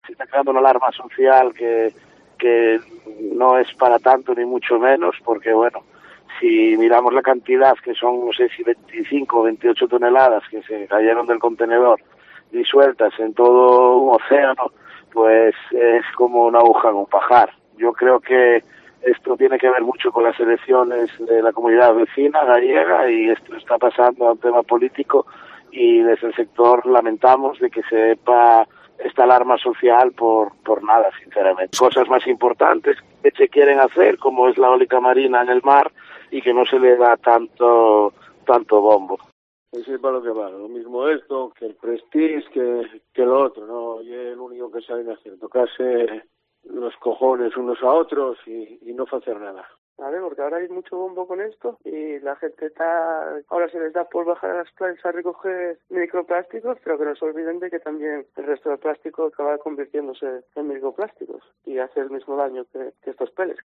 se está creando una alarma social que no es para tanto ni mucho menos, porque bueno, si miramos la cantidad, que son, no sé si 25 o 28 toneladas que se cayeron del contenedor disueltas en todo un océano, pues es como una aguja en un pajar. Yo creo que esto tiene que ver mucho con las elecciones de la comunidad vecina gallega, y esto está pasando a un tema político, y desde el sector lamentamos de que sepa esta alarma social por nada, sinceramente. Cosas más importantes que se quieren hacer, como es la eólica marina en el mar, y que no se le da tanto bombo. Pues sí, para lo que vale, lo mismo esto que el Prestige que lo otro, ¿no? Y el único que saben hacer, tocarse los cojones unos a otros y no hacer nada. ¿Vale? Porque ahora hay mucho bombo con esto y la gente ahora se les da por bajar a las playas a recoger microplásticos, pero que no se olviden de que también el resto del plástico acaba convirtiéndose en microplásticos y hace el mismo daño que estos peles.